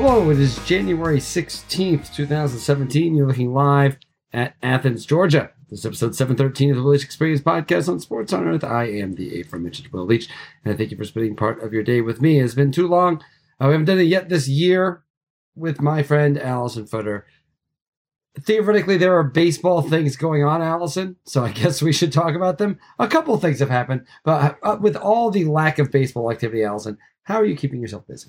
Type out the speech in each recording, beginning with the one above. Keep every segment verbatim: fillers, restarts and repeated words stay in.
Hello, it is January sixteenth, twenty seventeen. You're looking live at Athens, Georgia. This is episode seven thirteen of the Will Leitch Experience podcast on Sports on Earth. I am the aforementioned Will Leitch, and I thank you for spending part of your day with me. It has been too long. Uh, we haven't done it yet this year with my friend Allison Footer. Theoretically, there are baseball things going on, Allison, so I guess we should talk about them. A couple of things have happened, but uh, with all the lack of baseball activity, Allison, how are you keeping yourself busy?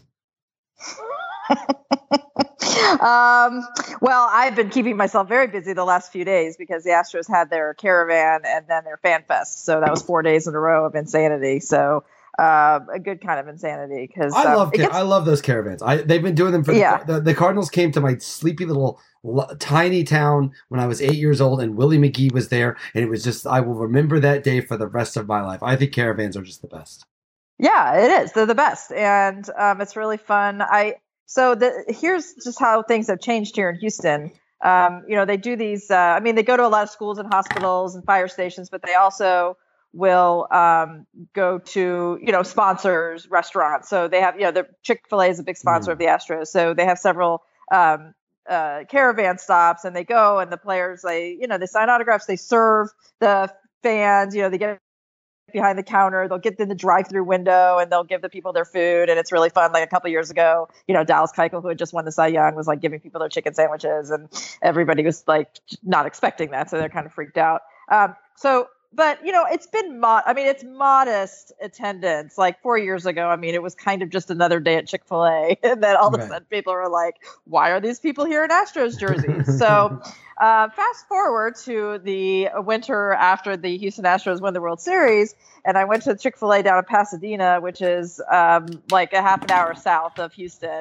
um, well, I've been keeping myself very busy the last few days because the Astros had their caravan and then their fan fest. So that was four days in a row of insanity. So uh, a good kind of insanity because I um, love gets- I love those caravans. I they've been doing them for yeah. the, the, the Cardinals came to my sleepy little l- tiny town when I was eight years old, and Willie McGee was there, and it was just I will remember that day for the rest of my life. I think caravans are just the best. Yeah, it is. They're the best, and um, it's really fun. I so the here's just how things have changed here in Houston. Um, you know, they do these. Uh, I mean, they go to a lot of schools and hospitals and fire stations, but they also will um, go to you know sponsors, restaurants. So they have you know the Chick-fil-A is a big sponsor mm. of the Astros, so they have several um, uh, caravan stops, and they go and the players they you know they sign autographs, they serve the fans. You know, they get behind the counter, they'll get in the drive-through window and they'll give the people their food, and it's really fun. Like a couple of years ago, you know, Dallas Keuchel, who had just won the Cy Young, was like giving people their chicken sandwiches, and everybody was like not expecting that, so they're kind of freaked out. Um, so, but you know, it's been mod. I mean, it's modest attendance. Like four years ago, I mean, it was kind of just another day at Chick-fil-A, and then all of a right. sudden, people are like, "Why are these people here in Astros jerseys?" So. Uh, fast forward to the winter after the Houston Astros won the World Series, and I went to Chick-fil-A down in Pasadena, which is um, like a half an hour south of Houston.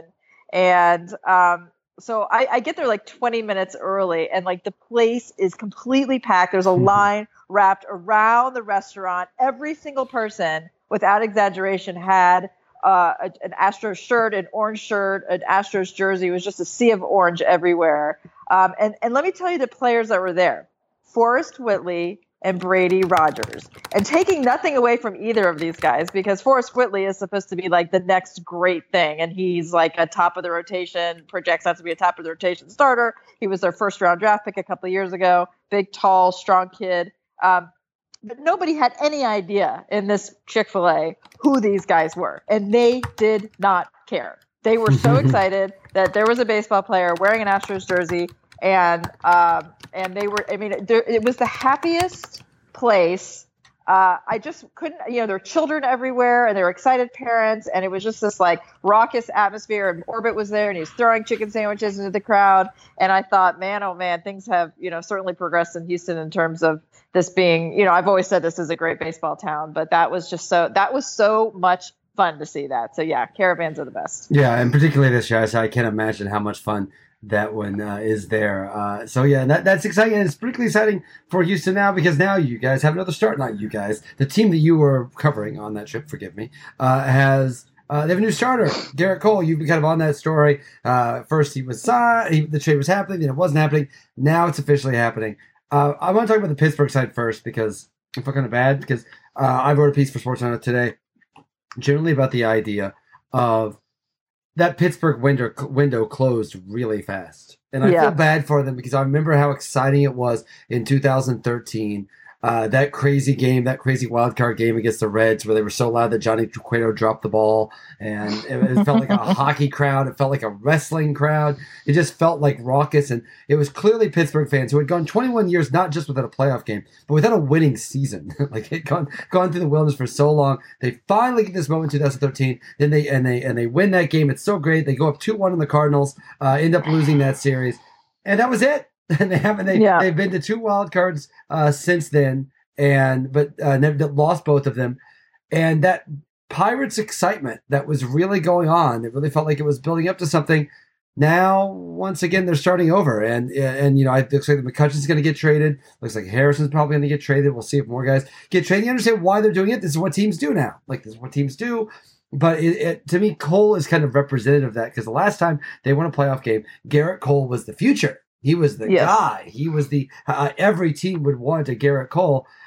And um, so I, I get there like twenty minutes early, and like the place is completely packed. There's a line wrapped around the restaurant. Every single person, without exaggeration, had uh, a, an Astros shirt, an orange shirt, an Astros jersey. It was just a sea of orange everywhere. Um, and, and let me tell you the players that were there. Forrest Whitley and Brady Rogers. And taking nothing away from either of these guys, because Forrest Whitley is supposed to be like the next great thing. And he's like a top of the rotation, projects out to be a top of the rotation starter. He was their first round draft pick a couple of years ago. Big, tall, strong kid. Um, but nobody had any idea in this Chick-fil-A who these guys were. And they did not care. They were so excited that there was a baseball player wearing an Astros jersey, and um, and they were. I mean, it, it was the happiest place. Uh, I just couldn't. You know, there were children everywhere, and there were excited parents, and it was just this like raucous atmosphere. And Orbit was there, and he was throwing chicken sandwiches into the crowd. And I thought, man, oh man, things have you know certainly progressed in Houston in terms of this being. You know, I've always said this is a great baseball town, but that was just so. That was so much fun to see that. So yeah, caravans are the best. Yeah, and particularly this year, so I can't imagine how much fun that one uh, is there. Uh, so yeah, that, that's exciting. And it's particularly exciting for Houston now because now you guys have another start. Not you guys, the team that you were covering on that trip, forgive me, uh, has uh, they have a new starter, Garrett Cole. You've been kind of on that story. Uh, first he was signed, he, the trade was happening, then it wasn't happening. Now it's officially happening. Uh, I want to talk about the Pittsburgh side first because I feel kind of bad because uh, I wrote a piece for Sports Center today. Generally about the idea of that Pittsburgh window window closed really fast. And I yeah. feel bad for them because I remember how exciting it was in two thousand thirteen. Uh, that crazy game, that crazy wild card game against the Reds where they were so loud that Johnny Cueto dropped the ball. And it, it felt like a hockey crowd. It felt like a wrestling crowd. It just felt like raucous. And it was clearly Pittsburgh fans who had gone twenty-one years, not just without a playoff game, but without a winning season. Like they'd gone, gone through the wilderness for so long. They finally get this moment in twenty thirteen. Then they, and they, and they win that game. It's so great. They go up two one on the Cardinals, uh, end up losing that series. And that was it. And they haven't, they, yeah. they've been to two wild cards uh, since then, and but uh, never lost both of them. And that Pirates excitement that was really going on, it really felt like it was building up to something. Now, once again, they're starting over, and and you know, it looks like McCutcheon's going to get traded. Looks like Harrison's probably going to get traded. We'll see if more guys get traded. You understand why they're doing it? This is what teams do now. Like this is what teams do. But it, it, to me, Cole is kind of representative of that because the last time they won a playoff game, Garrett Cole was the future. He was the yes. guy. He was the uh, every team would want a Garrett Cole,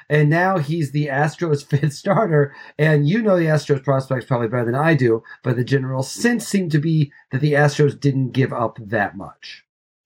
and now he's the Astros fifth starter. And you know the Astros prospects probably better than I do, but the general sense seemed to be that the Astros didn't give up that much.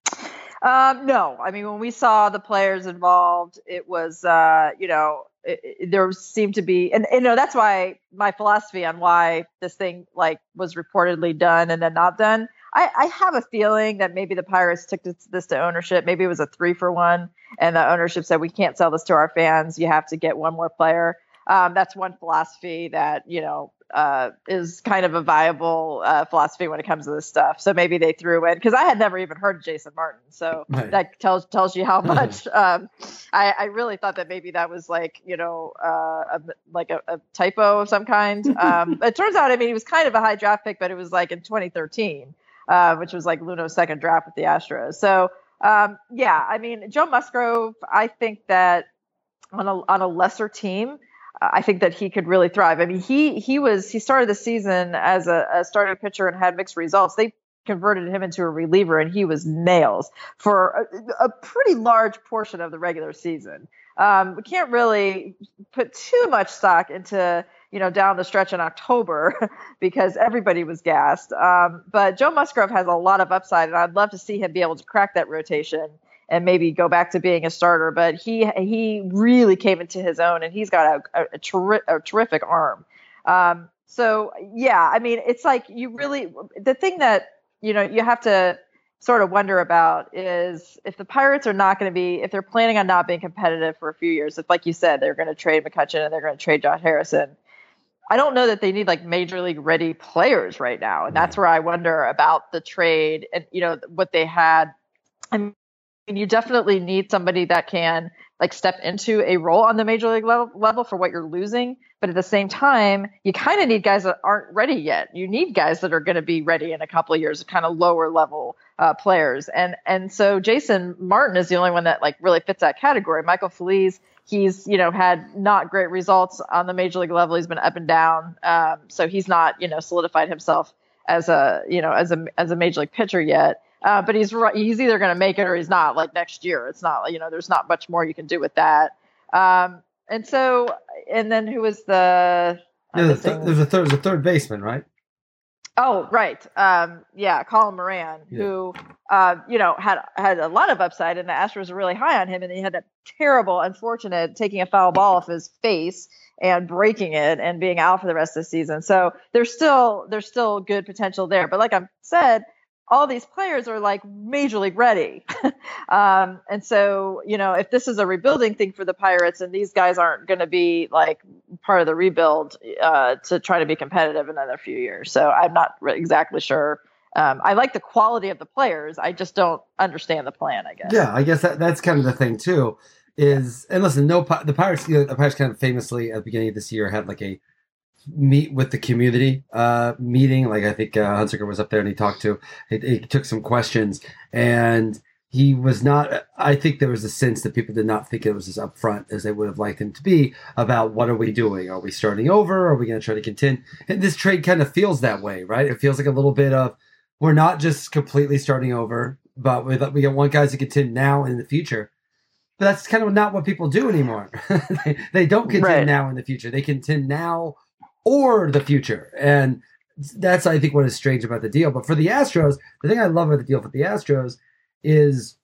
Um, no, I mean, when we saw the players involved, it was, uh, you know, it, it, there seemed to be, and you know, that's why my philosophy on why this thing like was reportedly done and then not done. I, I have a feeling that maybe the Pirates took this, this to ownership. Maybe it was a three for one, and the ownership said, we can't sell this to our fans. You have to get one more player. Um, that's one philosophy that, you know, uh, is kind of a viable uh, philosophy when it comes to this stuff. So maybe they threw in, because I had never even heard of Jason Martin. So right. that tells tells you how much um, I, I really thought that maybe that was like, you know, uh, a, like a, a typo of some kind. Um, it turns out, I mean, he was kind of a high draft pick, but it was like in twenty thirteen. Uh, which was like Luno's second draft with the Astros. So, um, yeah, I mean, Joe Musgrove, I think that on a on a lesser team, uh, I think that he could really thrive. I mean, he he was he started the season as a, a starting pitcher and had mixed results. They converted him into a reliever, and he was nails for a, a pretty large portion of the regular season. Um, we can't really put too much stock into, you know, down the stretch in October because everybody was gassed. Um, but Joe Musgrove has a lot of upside, and I'd love to see him be able to crack that rotation and maybe go back to being a starter. But he he really came into his own, and he's got a, a, a, terri- a terrific arm. Um, so, yeah, I mean, it's like you really – the thing that, you know, you have to – sort of wonder about is if the Pirates are not going to be, if they're planning on not being competitive for a few years, if like you said, they're going to trade McCutchen and they're going to trade Josh Harrison, I don't know that they need like major league ready players right now. And that's where I wonder about the trade and, you know, what they had. I mean, you definitely need somebody that can like step into a role on the major league level, level for what you're losing. But at the same time, you kind of need guys that aren't ready yet. You need guys that are going to be ready in a couple of years, kind of lower level uh, players. And and so Jason Martin is the only one that like really fits that category. Michael Feliz, he's, you know, had not great results on the major league level. He's been up and down. Um, so he's not, you know, solidified himself as a, you know, as a as a major league pitcher yet. Uh, but he's he's either going to make it or he's not. Like next year, it's not, you know, there's not much more you can do with that. Um, and so, and then who was the? Yeah, the th- there's a third, there's a third baseman, right? Oh, right. Um, yeah, Colin Moran, yeah. who, uh, you know, had had a lot of upside, and the Astros were really high on him, and he had a terrible, unfortunate taking a foul ball off his face and breaking it and being out for the rest of the season. So there's still there's still good potential there. But like I said, all these players are like major league ready. um, and so, you know, if this is a rebuilding thing for the Pirates and these guys aren't going to be like part of the rebuild uh, to try to be competitive in another few years. So I'm not re- exactly sure. Um, I like the quality of the players. I just don't understand the plan, I guess. Yeah, I guess that, that's kind of the thing too is, and listen, no, the Pirates, you know, the Pirates kind of famously at the beginning of this year had like a meet with the community uh meeting. Like I think uh, Hunsaker was up there and he talked to he, he took some questions, and he was not I think there was a sense that people did not think it was as upfront as they would have liked him to be about what are we doing, are we starting over, are we going to try to contend. And this trade kind of feels that way, right? It feels like a little bit of we're not just completely starting over, but we we want guys to contend now and in the future. But that's kind of not what people do anymore. they, they don't contend right. now in the future, they contend now or the future. And that's, I think, what is strange about the deal. But for the Astros, the thing I love about the deal for the Astros is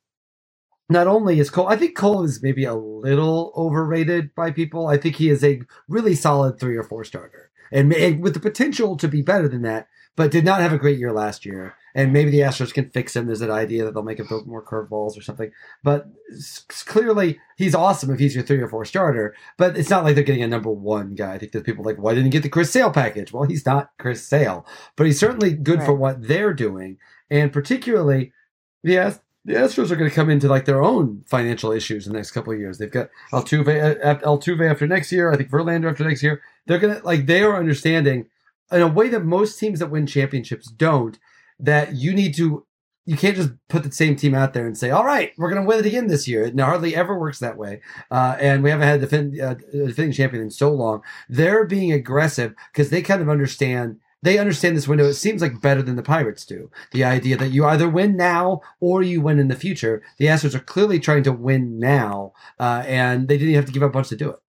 not only is Cole, I think Cole is maybe a little overrated by people. I think he is a really solid three or four starter and, and with the potential to be better than that, but did not have a great year last year. And maybe the Astros can fix him. There's an idea that they'll make him throw more curveballs or something. But clearly, he's awesome if he's your three or four starter. But it's not like they're getting a number one guy. I think there's people like, why didn't he get the Chris Sale package? Well, he's not Chris Sale. But he's certainly good right. for what they're doing. And particularly, the, Ast- the Astros are going to come into like their own financial issues in the next couple of years. They've got Altuve, Altuve after next year. I think Verlander after next year. They're going to, like, they are understanding in a way that most teams that win championships don't, that you need to, you can't just put the same team out there and say, all right, we're going to win it again this year. It hardly ever works that way. Uh, and we haven't had a defend, uh, defending champion in so long. They're being aggressive because they kind of understand, they understand this window. It seems like better than the Pirates do. The idea that you either win now or you win in the future. The Astros are clearly trying to win now, uh, and they didn't have to give up much to do it.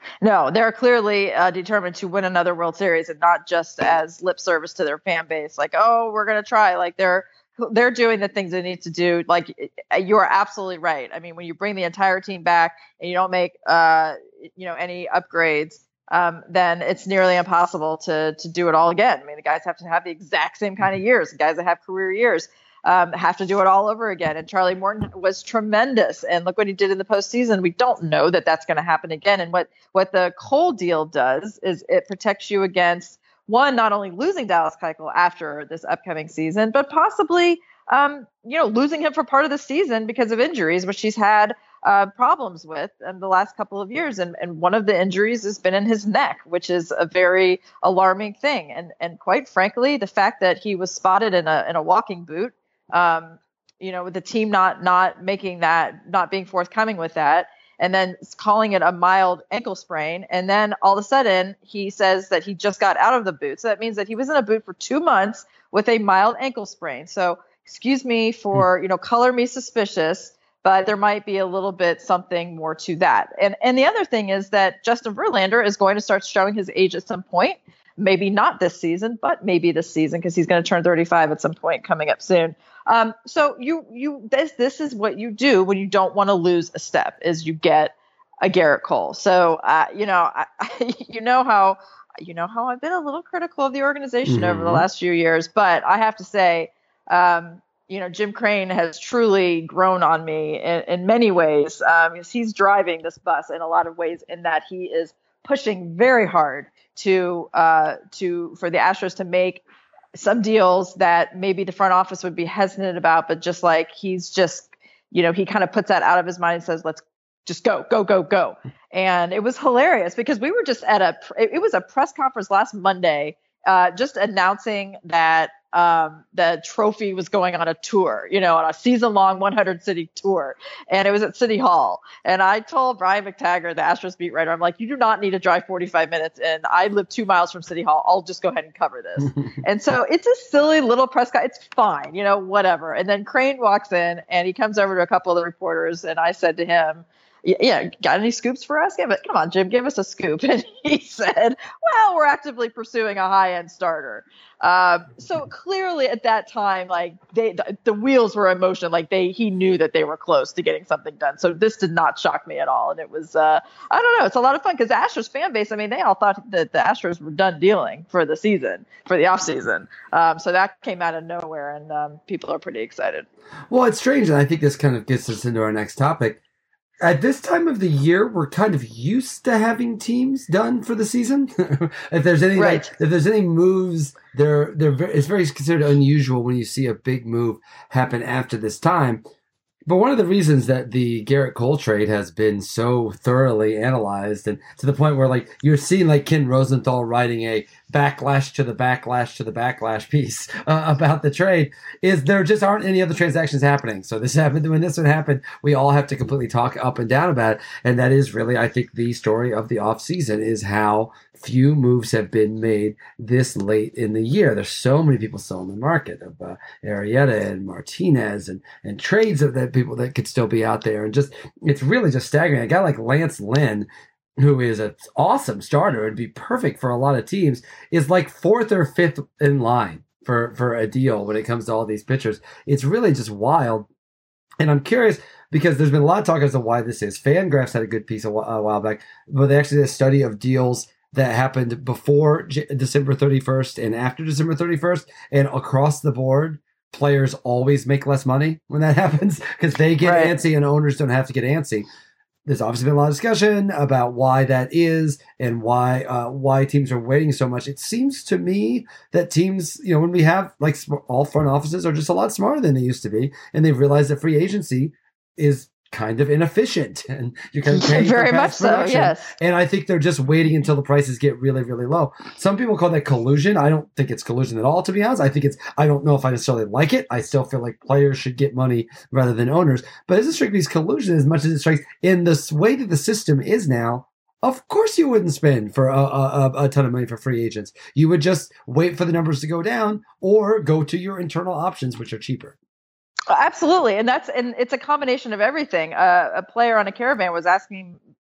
No, they're clearly uh, determined to win another World Series, and not just as lip service to their fan base. Like, oh, we're going to try. Like they're they're doing the things they need to do. Like you are absolutely right. I mean, when you bring the entire team back and you don't make uh, you know any upgrades, um, then it's nearly impossible to to do it all again. I mean, the guys have to have the exact same kind of years. The guys that have career years um, have to do it all over again. And Charlie Morton was tremendous. And look what he did in the postseason. We don't know that that's going to happen again. And what what the Cole deal does is it protects you against, one, not only losing Dallas Keuchel after this upcoming season, but possibly um, you know losing him for part of the season because of injuries, which he's had uh, problems with in the last couple of years. And, and one of the injuries has been in his neck, which is a very alarming thing. And and quite frankly, the fact that he was spotted in a in a walking boot, um, you know, with the team not not making that, not being forthcoming with that, and then calling it a mild ankle sprain. And then all of a sudden he says that he just got out of the boot. So that means that he was in a boot for two months with a mild ankle sprain. So excuse me for, you know, color me suspicious, but there might be a little bit something more to that. And and the other thing is that Justin Verlander is going to start showing his age at some point. Maybe not this season, but maybe this season, because he's going to turn thirty-five at some point coming up soon. Um, so you you this this is what you do when you don't want to lose a step, is you get a Garrett Cole. So uh, you know I, you know how you know how I've been a little critical of the organization mm-hmm. over the last few years, but I have to say, um, you know, Jim Crane has truly grown on me in, in many ways. Um, he's driving this bus in a lot of ways, in that he is pushing very hard to uh, to for the Astros to make some deals that maybe the front office would be hesitant about, but just like he's just, you know, he kind of puts that out of his mind and says, let's just go, go, go, go. And it was hilarious because we were just at a, it was a press conference last Monday, uh, just announcing that um, the trophy was going on a tour, you know, on a season long one hundred city tour. And it was at City Hall. And I told Brian McTaggart, the Astros beat writer, I'm like, you do not need to drive forty-five minutes. And I live two miles from City Hall. I'll just go ahead and cover this. And so it's a silly little press con. It's fine, you know, whatever. And then Crane walks in and he comes over to a couple of the reporters. And I said to him, yeah, got any scoops for us? Give it. Come on, Jim, give us a scoop. And he said, well, we're actively pursuing a high-end starter. Um, so clearly at that time, like they, the, the wheels were in motion. Like they, he knew that they were close to getting something done. So this did not shock me at all. And it was, uh, I don't know, it's a lot of fun because the Astros fan base, I mean, they all thought that the Astros were done dealing for the season, for the off season. Um, so that came out of nowhere, and um, people are pretty excited. Well, it's strange. And I think this kind of gets us into our next topic. At this time of the year, we're kind of used to having teams done for the season. if there's any, right. like, if there's any moves, they're they're very, it's very considered unusual when you see a big move happen after this time. But one of the reasons that the Garrett Cole trade has been so thoroughly analyzed, and to the point where like you're seeing like Ken Rosenthal writing a backlash to the backlash to the backlash piece uh, about the trade, is there just aren't any other transactions happening. So this happened when this one happened, we all have to completely talk up and down about it. And that is really, I think, the story of the offseason, is how few moves have been made this late in the year. There's so many people still in the market of uh, Arrieta and Martinez and, and trades of that people that could still be out there. And just, it's really just staggering. A guy like Lance Lynn, who is an awesome starter and be perfect for a lot of teams, is like fourth or fifth in line for, for a deal when it comes to all these pitchers. It's really just wild. And I'm curious because there's been a lot of talk as to why this is. Fangraphs had a good piece a while, a while back, but they actually did a study of deals that happened before J- December thirty-first and after December thirty-first, and across the board, players always make less money when that happens because they get right. antsy and owners don't have to get antsy. There's obviously been a lot of discussion about why that is and why uh, why teams are waiting so much. It seems to me that teams, you know, when we have like all front offices are just a lot smarter than they used to be, and they've realized that free agency is kind of inefficient, and you're kind of paying very for much so. production. Yes, and I think they're just waiting until the prices get really, really low. Some people call that collusion. I don't think it's collusion at all, to be honest. I think it's. I don't know if I necessarily like it. I still feel like players should get money rather than owners. But it doesn't strike me as collusion as much as it strikes in the way that the system is now. Of course, you wouldn't spend for a, a, a ton of money for free agents. You would just wait for the numbers to go down or go to your internal options, which are cheaper. Absolutely. And that's, and it's a combination of everything. Uh, a player on a Caravan was asking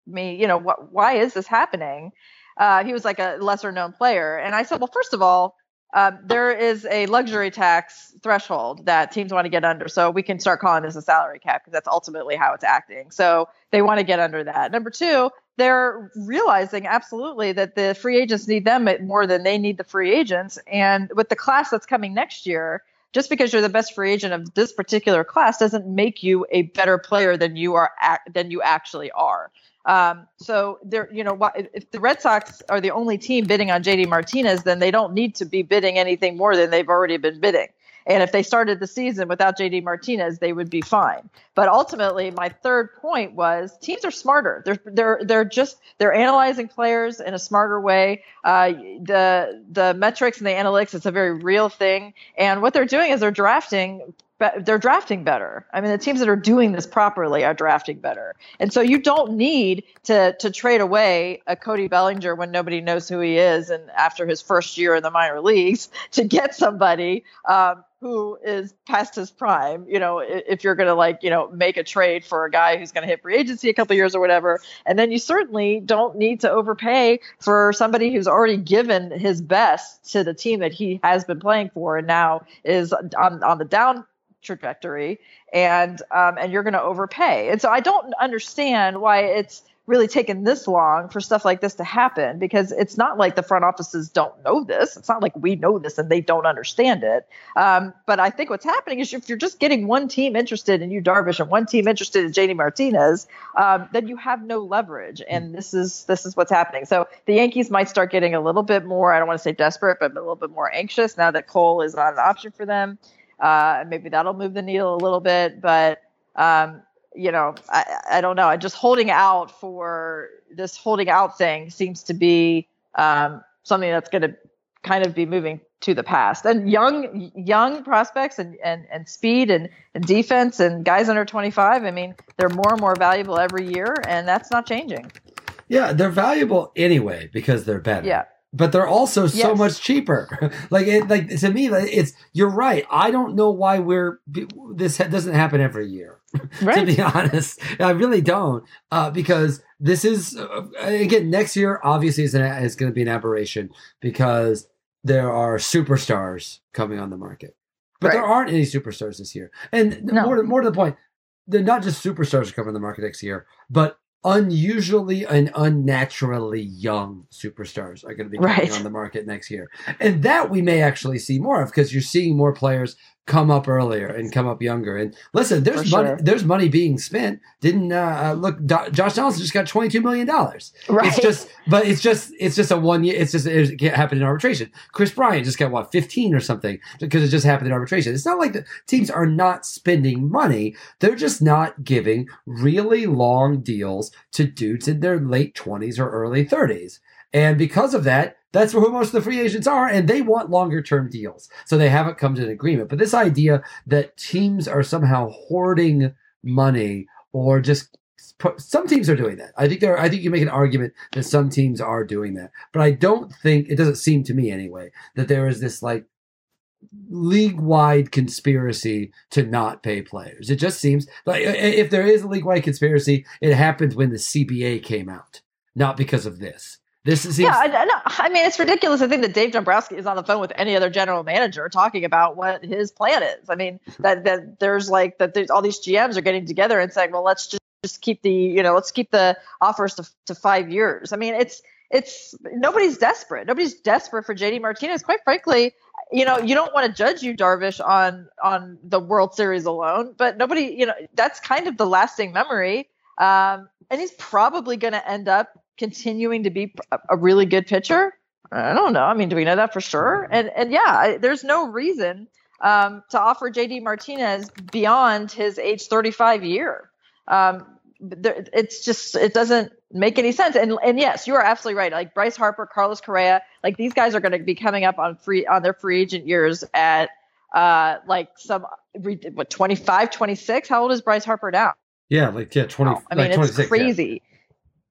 me, you know, wh- why is this happening? Uh, he was like a lesser known player. And I said, well, first of all, um, there is a luxury tax threshold that teams want to get under. So we can start calling this a salary cap because that's ultimately how it's acting. So they want to get under that. Number two, they're realizing absolutely that the free agents need them more than they need the free agents. And with the class that's coming next year, just because you're the best free agent of this particular class doesn't make you a better player than you are than you actually are. Um, so there, you know, if the Red Sox are the only team bidding on J D Martinez, then they don't need to be bidding anything more than they've already been bidding. And if they started the season without J D Martinez, they would be fine. But ultimately, my third point was teams are smarter. They're they're they're just they're analyzing players in a smarter way. Uh, the the metrics and the analytics, it's a very real thing. And what they're doing is they're drafting. They're drafting better. I mean, the teams that are doing this properly are drafting better. And so you don't need to to trade away a Cody Bellinger when nobody knows who he is and after his first year in the minor leagues to get somebody um, who is past his prime. You know, if you're going to like, you know, make a trade for a guy who's going to hit free agency a couple of years or whatever. And then you certainly don't need to overpay for somebody who's already given his best to the team that he has been playing for and now is on, on the down trajectory, and um, and you're going to overpay. And so I don't understand why it's really taken this long for stuff like this to happen, because it's not like the front offices don't know this. It's not like we know this and they don't understand it. Um, but I think what's happening is if you're just getting one team interested in Yu Darvish and one team interested in J D Martinez, um, then you have no leverage. And this is this is what's happening. So the Yankees might start getting a little bit more, I don't want to say desperate, but a little bit more anxious now that Cole is not an option for them. Uh, maybe that'll move the needle a little bit, but um, you know, I, I don't know. I just holding out for this holding out thing seems to be um, something that's going to kind of be moving to the past. And young young prospects and and, and speed and, and defense and guys under twenty-five. I mean, they're more and more valuable every year, and that's not changing. Yeah, they're valuable anyway because they're better. Yeah. But they're also so yes. much cheaper. like it, like to me, it's you're right. I don't know why we're this doesn't happen every year. Right. To be honest, I really don't. Uh, because this is uh, again next year. Obviously, is, an, is going to be an aberration because there are superstars coming on the market, but right. there aren't any superstars this year. And no. more more to the point, they're not just superstars are coming on the market next year, but unusually and unnaturally young superstars are going to be coming right. on the market next year. And that we may actually see more of because you're seeing more players come up earlier and come up younger. And listen, there's For money, sure. there's money being spent. Didn't uh, look, Do- Josh Donaldson just got twenty-two million dollars. Right. It's just, but it's just, it's just a one year, it's just, it can't happen in arbitration. Chris Bryant just got what, fifteen or something because it just happened in arbitration. It's not like the teams are not spending money. They're just not giving really long deals to dudes in their late twenties or early thirties. And because of that, that's who most of the free agents are, and they want longer-term deals. So they haven't come to an agreement. But this idea that teams are somehow hoarding money or just some teams are doing that. I think there. I think you make an argument that some teams are doing that. But I don't think, it doesn't seem to me anyway, that there is this like league-wide conspiracy to not pay players. It just seems like if there is a league-wide conspiracy, it happened when the C B A came out, not because of this. This is yeah, I, I, I mean, it's ridiculous. I think that Dave Dombrowski is on the phone with any other general manager talking about what his plan is. I mean, that that there's like that there's all these G Ms are getting together and saying, well, let's just, just keep the you know let's keep the offers to to five years. I mean, it's it's nobody's desperate. Nobody's desperate for J D Martinez. Quite frankly, you know, you don't want to judge Yu Darvish on on the World Series alone, but nobody, you know, that's kind of the lasting memory. Um, and he's probably going to end up continuing to be a really good pitcher. I don't know. I mean, do we know that for sure? And and yeah, I, there's no reason um, to offer J D Martinez beyond his age thirty-five year. Um, there, it's just it doesn't make any sense. And and yes, you are absolutely right. Like Bryce Harper, Carlos Correa, like these guys are going to be coming up on free on their free agent years at uh, like some what twenty-five, twenty-six. How old is Bryce Harper now? Yeah, like yeah, twenty. Oh, I mean, like it's crazy.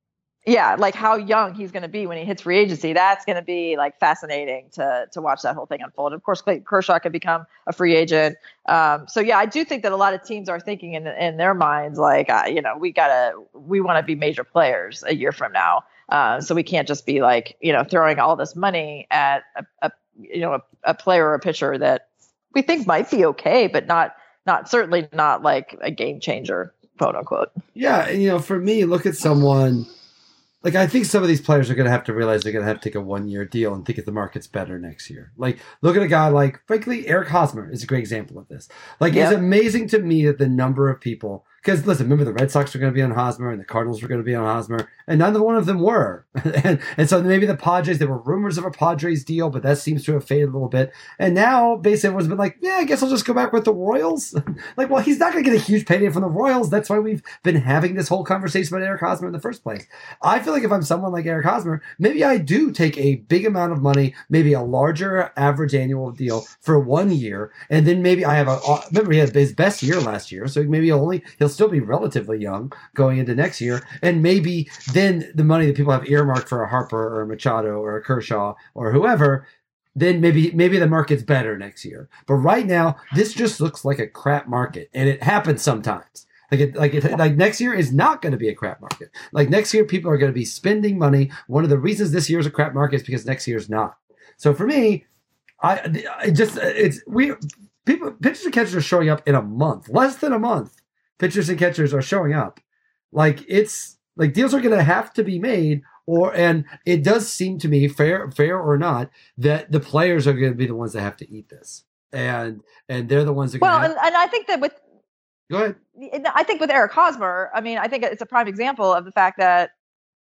yeah, like how young he's going to be when he hits free agency. That's going to be like fascinating to to watch that whole thing unfold. Of course, Clayton Kershaw could become a free agent. Um, so yeah, I do think that a lot of teams are thinking in in their minds like, uh, you know, we gotta we want to be major players a year from now. Uh, so we can't just be like, you know, throwing all this money at a, a you know a, a player or a pitcher that we think might be okay, but not not certainly not like a game changer, quote unquote. Yeah, and, you know, for me, look at someone. Like, I think some of these players are going to have to realize they're going to have to take a one-year deal and think if the market's better next year. Like, look at a guy like, frankly, Eric Hosmer is a great example of this. Like, yep. It's amazing to me that the number of people – because, listen, remember the Red Sox were going to be on Hosmer and the Cardinals were going to be on Hosmer, and neither one of them were. and, and so maybe the Padres – there were rumors of a Padres deal, but that seems to have faded a little bit. And now, basically, everyone's been like, yeah, I guess I'll just go back with the Royals. Like, well, he's not going to get a huge payday from the Royals. That's why we've been having this whole conversation about Eric Hosmer in the first place. I feel like if I'm someone like Eric Hosmer, maybe I do take a big amount of money, maybe a larger average annual deal for one year, and then maybe I have a remember he had his best year last year, so maybe he'll only he'll still be relatively young going into next year, and maybe then the money that people have earmarked for a Harper or a Machado or a Kershaw or whoever, then maybe maybe the market's better next year. But right now, this just looks like a crap market, and it happens sometimes. Like, it, like, it, like next year is not going to be a crap market. Like next year, people are going to be spending money. One of the reasons this year is a crap market is because next year is not. So for me, I, I just it's we people pitchers and catchers are showing up in a month, less than a month. Pitchers and catchers are showing up. Like it's like deals are going to have to be made, or and it does seem to me, fair fair or not, that the players are going to be the ones that have to eat this, and and they're the ones that. Well, have- and, and I think that with. Go ahead. I think with Eric Hosmer, I mean, I think it's a prime example of the fact that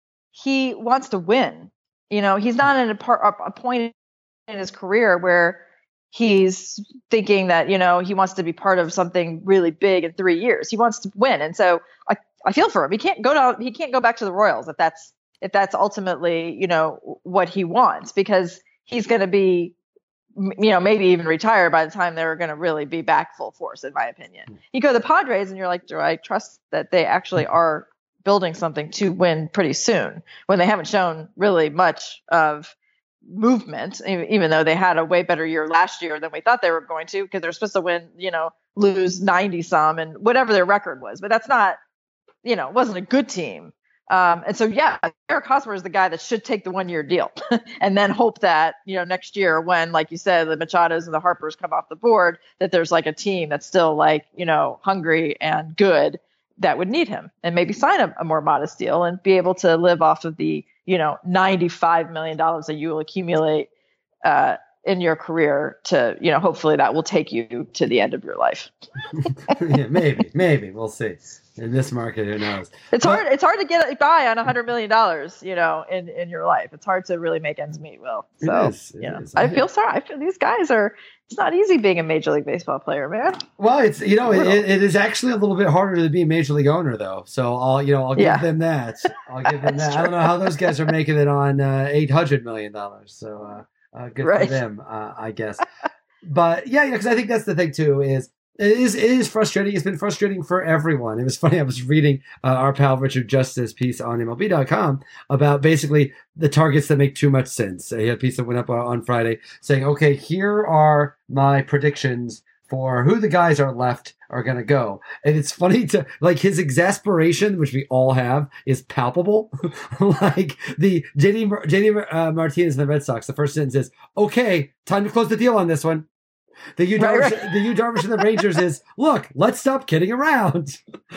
he wants to win. You know, he's not at a, a point in his career where he's thinking that, you know, he wants to be part of something really big in three years. He wants to win. And so I, I feel for him. He can't go down, he can't go back to the Royals if that's, if that's ultimately, you know, what he wants, because he's going to be, you know, maybe even retire by the time they're going to really be back full force, in my opinion. You go to the Padres and you're like, do I trust that they actually are building something to win pretty soon when they haven't shown really much of movement, even though they had a way better year last year than we thought they were going to, because they're supposed to win, you know, lose ninety some and whatever their record was. But that's not, you know, it wasn't a good team. Um, and so, yeah, Eric Hosmer is the guy that should take the one-year deal and then hope that, you know, next year when, like you said, the Machados and the Harpers come off the board, that there's like a team that's still like, you know, hungry and good that would need him, and maybe sign a, a more modest deal and be able to live off of the, you know, ninety-five million dollars that you will accumulate uh, in your career to, you know, hopefully that will take you to the end of your life. Yeah, maybe, maybe we'll see. In this market, who knows? It's but, hard. It's hard to get by on a hundred million dollars, you know, in, in your life. It's hard to really make ends meet. Will so, it is, it you know, is. I feel sorry. I feel these guys are. It's not easy being a Major League Baseball player, man. Well, it's you know, it, it is actually a little bit harder to be a Major League owner, though. So I'll you know I'll give yeah. them that. I'll give them that. True. I don't know how those guys are making it on uh, eight hundred million dollars. So uh, uh, good right. for them, uh, I guess. But yeah, because yeah, I think that's the thing too is. It is, it is frustrating. It's been frustrating for everyone. It was funny. I was reading uh, our pal Richard Justice piece on M L B dot com about basically the targets that make too much sense. He had a piece that went up on Friday saying, okay, here are my predictions for who the guys are left are going to go. And it's funny to like his exasperation, which we all have, is palpable. Like the J D, J D uh, Martinez and the Red Sox, the first sentence is, okay, time to close the deal on this one. The Yu Darvish, right, right. the Yu Darvish and the Rangers is, look, let's stop kidding around.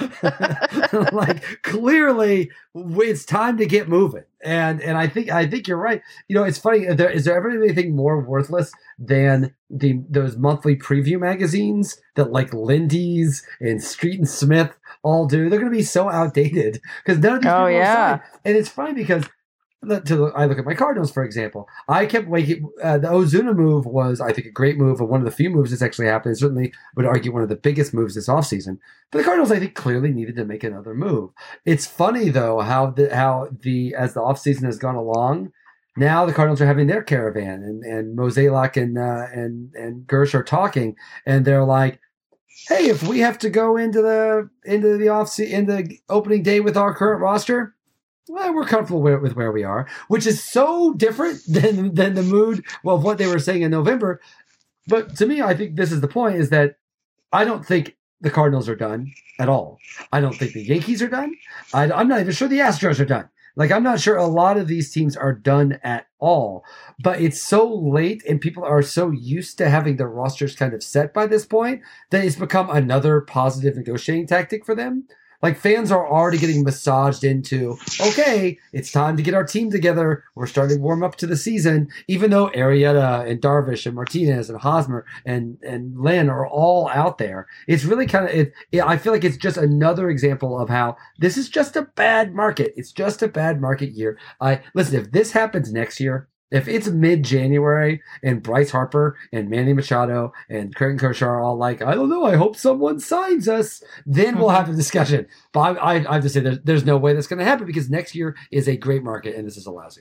Like clearly, it's time to get moving, and and I think I think you're right. You know, it's funny. Is there, is there ever anything more worthless than the those monthly preview magazines that like Lindy's and Street and Smith all do? They're going to be so outdated because none of these oh, people yeah. are selling. And it's funny because. To I look at my Cardinals, for example. I kept waking. Uh, the Ozuna move was, I think, a great move, and one of the few moves that's actually happened. Certainly, would argue one of the biggest moves this offseason. But the Cardinals, I think, clearly needed to make another move. It's funny though how the how the as the offseason has gone along, now the Cardinals are having their caravan, and and Mozeliak and uh, and and Gersh are talking, and they're like, "Hey, if we have to go into the into the off into the opening day with our current roster." well, we're comfortable with, with where we are, which is so different than than the mood well, of what they were saying in November. But to me, I think this is the point: is that I don't think the Cardinals are done at all. I don't think the Yankees are done. I, I'm not even sure the Astros are done. Like, I'm not sure a lot of these teams are done at all. But it's so late and people are so used to having their rosters kind of set by this point that it's become another positive negotiating tactic for them. Like, fans are already getting massaged into, okay, it's time to get our team together. We're starting to warm up to the season, even though Arrieta and Darvish and Martinez and Hosmer and, and Lynn are all out there. It's really kind of, it, it, I feel like it's just another example of how this is just a bad market. It's just a bad market year. I listen, if this happens next year, if it's mid-January and Bryce Harper and Manny Machado and Clayton Kershaw are all like, I don't know, I hope someone signs us, then we'll have a discussion. But I, I, I have to say there's, there's no way that's going to happen because next year is a great market and this is a lousy.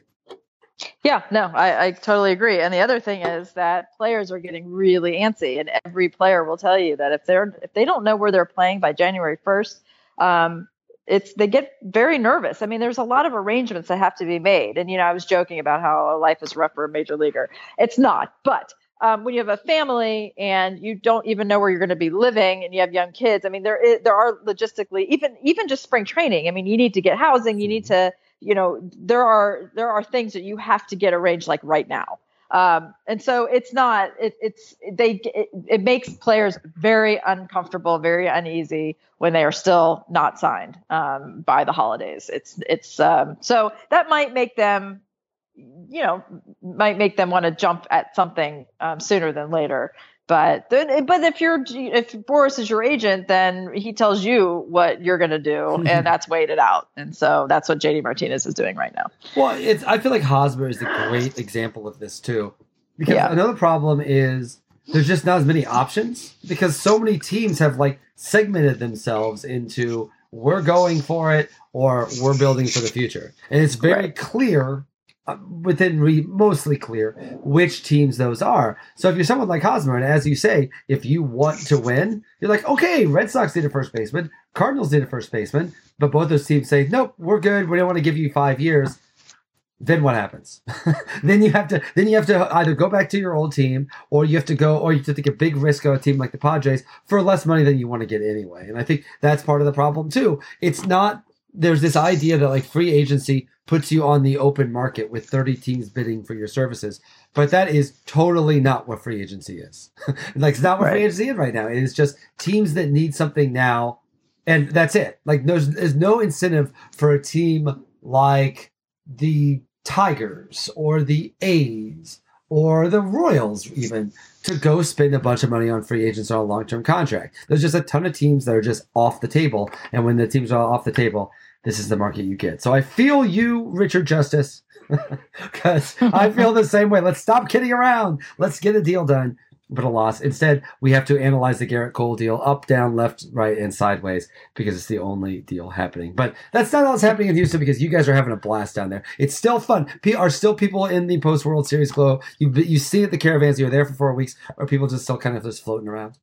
Yeah, no, I, I totally agree. And the other thing is that players are getting really antsy, and every player will tell you that if they're if they don't know where they're playing by January first, um, it's they get very nervous. I mean, there's a lot of arrangements that have to be made. And, you know, I was joking about how life is rough for a major leaguer. It's not. But um, when you have a family and you don't even know where you're going to be living and you have young kids, I mean, there is, there are logistically, even even just spring training. I mean, you need to get housing. You need to, you know, there are there are things that you have to get arranged like right now. Um, and so it's not, it, it's, they, it, it makes players very uncomfortable, very uneasy when they are still not signed, um, by the holidays. It's, it's, um, so that might make them, you know, might make them want to jump at something, um, sooner than later. But then, but if you're, if Boras is your agent, then he tells you what you're going to do, and that's wait it out. And so that's what J D Martinez is doing right now. Well, it's, I feel like Hosmer is a great example of this too, because yeah. another problem is there's just not as many options because so many teams have like segmented themselves into we're going for it or we're building for the future. And it's very right. clear Uh, within re- mostly clear which teams those are. So if you're someone like Hosmer, and as you say, if you want to win, you're like, okay, Red Sox need a first baseman, Cardinals need a first baseman, but both those teams say, nope, we're good. We don't want to give you five years. Then what happens? then you have to then you have to either go back to your old team, or you have to go, or you have to take a big risk on a team like the Padres for less money than you want to get anyway. And I think that's part of the problem too. It's not. There's this idea that like free agency puts you on the open market with thirty teams bidding for your services. But that is totally not what free agency is. Like, it's not what right. free agency is right now. It is just teams that need something now, and that's it. Like, there's, there's no incentive for a team like the Tigers or the A's or the Royals even to go spend a bunch of money on free agents on a long-term contract. There's just a ton of teams that are just off the table. And when the teams are off the table, this is the market you get. So I feel you, Richard Justice, because I feel the same way. Let's stop kidding around. Let's get a deal done. But a loss. Instead, we have to analyze the Garrett Cole deal up, down, left, right, and sideways because it's the only deal happening. But that's not all that's happening in Houston because you guys are having a blast down there. It's still fun. Are still people in the post-World Series glow? You you see at the Caravans, you're there for four weeks, or people just still kind of just floating around?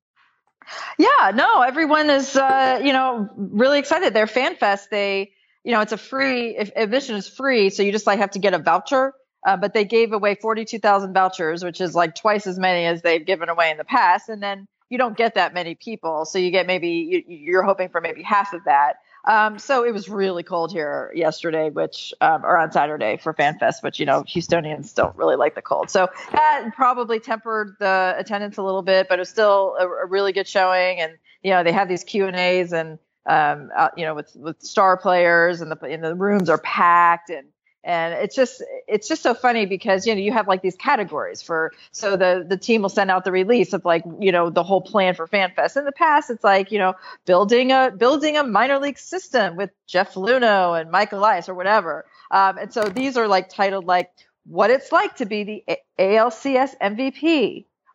Yeah, no, everyone is, uh, you know, really excited. Their Fan Fest, they, you know, it's a free, if admission is free, so you just like have to get a voucher. Uh, but they gave away forty-two thousand vouchers, which is like twice as many as they've given away in the past. And then you don't get that many people. So you get maybe, you, you're hoping for maybe half of that. Um, so it was really cold here yesterday, which, um, or on Saturday for FanFest, which, you know, Houstonians don't really like the cold. So that probably tempered the attendance a little bit, but it was still a, a really good showing. And, you know, they have these Q and A's and, um, uh, you know, with, with star players, and the, and the rooms are packed, and, And it's just it's just so funny because, you know, you have like these categories for, so the the team will send out the release of like, you know, the whole plan for FanFest. In the past, it's like, you know, building a building a minor league system with Jeff Luhnow and Michael Elias or whatever. Um, and so these are like titled like what it's like to be the A L C S M V P,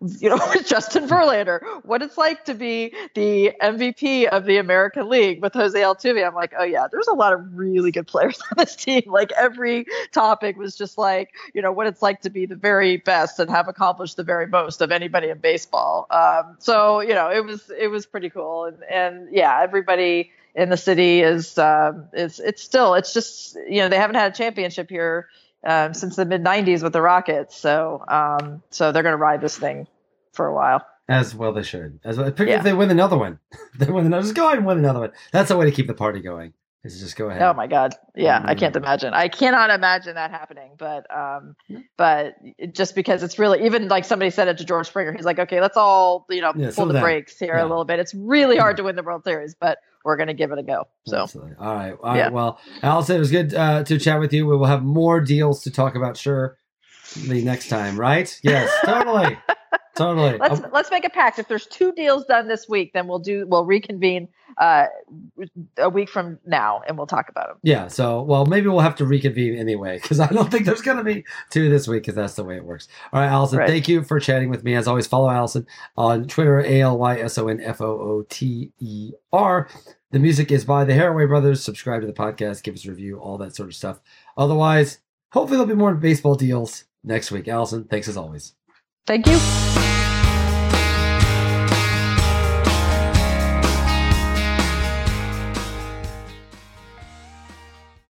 you know, with Justin Verlander, what it's like to be the M V P of the American League with Jose Altuve. I'm like, oh yeah, there's a lot of really good players on this team. Like every topic was just like, you know, what it's like to be the very best and have accomplished the very most of anybody in baseball. Um, so, you know, it was, it was pretty cool. And, and yeah, everybody in the city is, um, is, it's still, it's just, you know, they haven't had a championship here Um, since the mid nineties with the Rockets. So um, so they're going to ride this thing for a while. As well they should. As well, particularly Yeah. if they win another one. They win another, just go ahead and win another one. That's the way to keep the party going, is just go ahead. Oh my God. Yeah, Mm. I can't imagine. I cannot imagine that happening. But um, but it- just because it's really, even like somebody said it to George Springer, he's like, okay, let's all, you know, Yeah, pull slow the down. brakes here Yeah. a little bit. It's really hard to win the World Series, but we're going to give it a go. So Absolutely. All right. All right. Yeah. Well, Allison, it was good uh, to chat with you. We will have more deals to talk about, sure, the next time, right? Yes, totally. Totally. let's Oh, let's make a pact. If there's two deals done this week, then we'll do we'll reconvene uh, a week from now and we'll talk about them. yeah. So, well, maybe we'll have to reconvene anyway, because I don't think there's going to be two this week, because that's the way it works. All right, Allison, Right. thank you for chatting with me. As always, follow Allison on Twitter, A L Y S O N F O O T E R. The music is by the Haraway Brothers. Subscribe to the podcast, give us a review, all that sort of stuff. Otherwise, hopefully there'll be more baseball deals next week. Allison, thanks as always. Thank you.